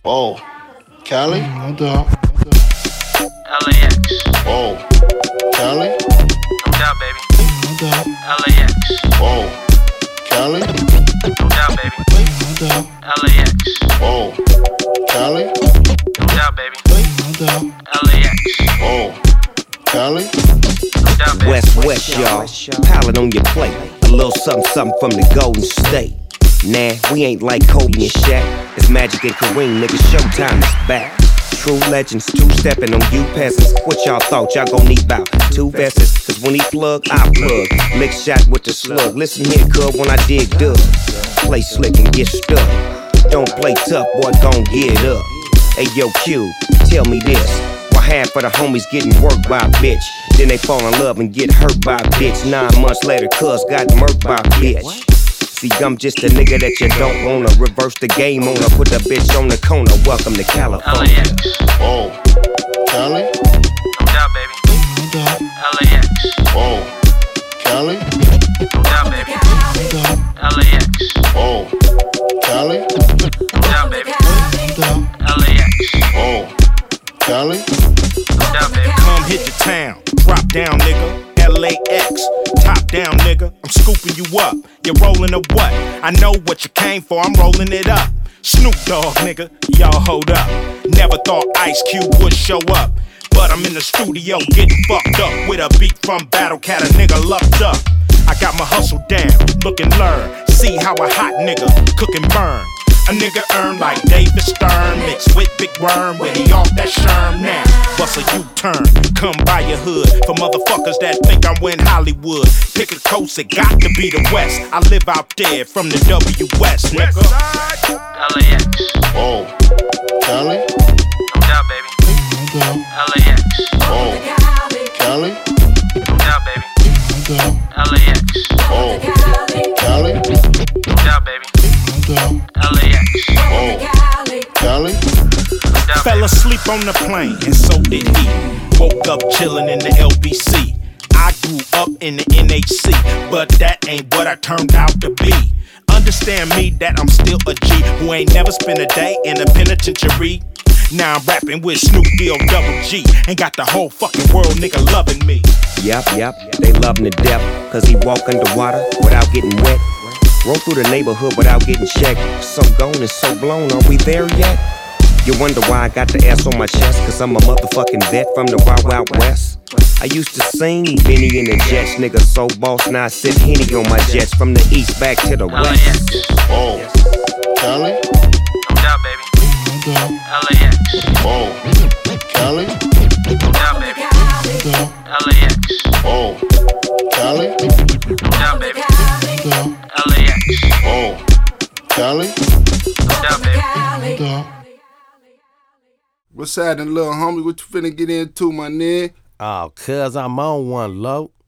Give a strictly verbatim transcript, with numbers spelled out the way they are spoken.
Oh, Cali? No doubt. L A X. Oh, Cali? No doubt, baby. No doubt. L A X. Oh, Cali? No doubt, baby. No doubt. L A X. Oh, Cali? No doubt, baby. No doubt. L A X. Oh, Cali? No doubt, baby. West West, y'all. Palette on your plate. A little something, something from the Golden State. Nah, we ain't like Kobe and Shaq. It's Magic and Kareem, nigga. Showtime is back. True legends, two-stepping on you peasants. What y'all thought y'all gon' need about two vests? Cause when he plug, I plug. Mix shot with the slug. Listen here, cuz, when I dig dub. Play slick and get stuck. Don't play tough, boy, gon' get up. Hey, yo, Q, tell me this. Why half of the homies getting worked by a bitch? Then they fall in love and get hurt by a bitch. Nine months later, cuz got murked by a bitch. See, I'm just a nigga that you don't wanna. Reverse the game on her, put the bitch on the corner. Welcome to L A California. X. Oh, Cali? No doubt, baby. No doubt. L A X. Oh, Cali? No doubt, baby. No doubt. L A X. Oh, Cali? No doubt, baby. No doubt. L A X. Oh, Cali? No doubt, baby. Come hit the town, drop down, nigga. L A X, top down, nigga. I'm scooping you up. You're rolling a what? I know what you came for. I'm rolling it up. Snoop Dogg, nigga. Y'all hold up. Never thought Ice Cube would show up, but I'm in the studio getting fucked up with a beat from Battle Cat. A nigga lucked up. I got my hustle down. Look and learn. See how a hot nigga cook and burn. A nigga earn like David Stern, mixed with Big Worm when he off that sherm now. Bust a U-turn, come by your hood for motherfuckers that think I'm in Hollywood. Pick a coast, it got to be the West. I live out there from the W West, nigga. L A X. Oh, Cali? No doubt, baby. No doubt. L A X. Oh, Cali? No doubt, baby. No doubt. L A X. Oh, Cali? No doubt, baby. No doubt. L A X. Oh, Cali? No doubt, Fell baby. asleep on the plane, and so did he. Woke up chillin' in the L B C. I grew up in the N H C, but that ain't what I turned out to be. Understand me that I'm still a G who ain't never spent a day in a penitentiary. Now I'm rapping with Snoop D O double G and got the whole fucking world nigga loving me. Yup, yup, they love him to death. Cause he walk underwater without getting wet. Roll through the neighborhood without getting checked. So gone and so blown, are we there yet? You wonder why I got the S on my chest? Cause I'm a motherfucking vet from the Wild Wild West. I used to sing Benny and the Jets, nigga so boss. Now I sip Henny on my jets from the east back to the L A west. X. Oh, Cali? No doubt, baby. No doubt. L A X. Oh, Cali? No doubt, baby. No doubt. L A X. Oh, Cali? No doubt, baby. No doubt. L A X. Oh, Cali? No doubt, baby. No doubt. What's happening, little homie? What you finna get into, my nigga? Oh, cuz I'm on one, low.